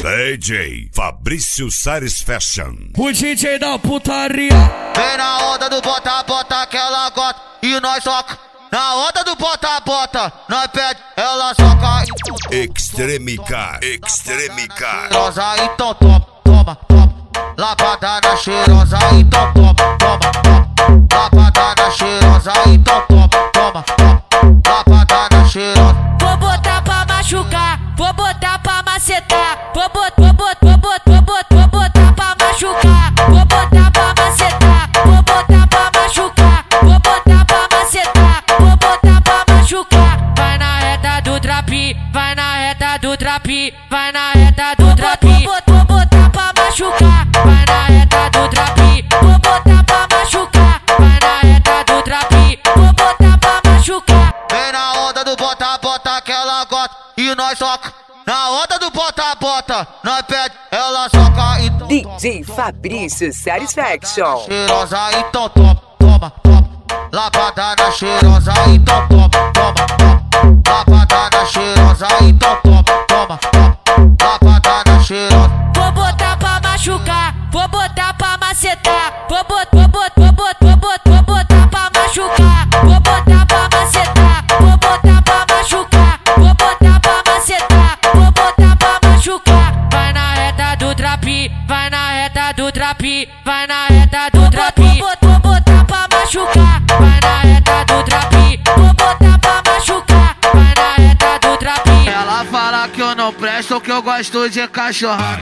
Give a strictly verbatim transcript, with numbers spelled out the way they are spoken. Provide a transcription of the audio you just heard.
D J Fabrício Sares Fashion. O D J da putaria. Vem na onda do bota, bota que ela gosta e nós soca. Na onda do bota, bota, nós pede, ela soca. Extremicar, Extremicar. Cheirosa, então toma, toma, toma. Lapada na cheirosa, então toma, toma, toma. Lapada na cheirosa, então toma, toma, toma. Lapada na cheirosa. Vou botar pra machucar, vou botar pra macetar. Vou botar, vou botar, vou botar, vou botar, vou botar pra machucar. Vou botar pra macetar, vou botar pra machucar. Vou botar pra macetar, vou botar pra machucar. Vai na reta do trapi, vai na reta do trapi, vai na reta do trapi. Vou botar pra machucar, vai na reta do trapi. Vou botar pra machucar, vai na reta do trapi. Vou botar pra machucar. Vem na onda do bota, bota que ela gosta e nós soca. Na onda do bota, bota, nós pede, ela soca. Então D J Fabrício Sares Fashion. Cheirosa, então toma, toma, toma. Lapada na cheirosa, então toma, toma, toma. Lapada na cheirosa, então toma, toma, toma. Lapada na cheirosa. Vou botar pra machucar, vou botar pra macetar. Vou botar, vou botar, vou botar, vou botar, vou botar pra machucar. Vou botar pra macetar, vou botar pra machucar. Vou botar pra macetar, vou botar pra machucar. Vai na reta do trapi, vai na reta do trapi, vai na reta do trapi. Vou botar pra machucar, vai na reta do trapi. Vou botar pra machucar, vai na reta do trapi. Ela fala que eu não presto, que eu gosto de cachorrada.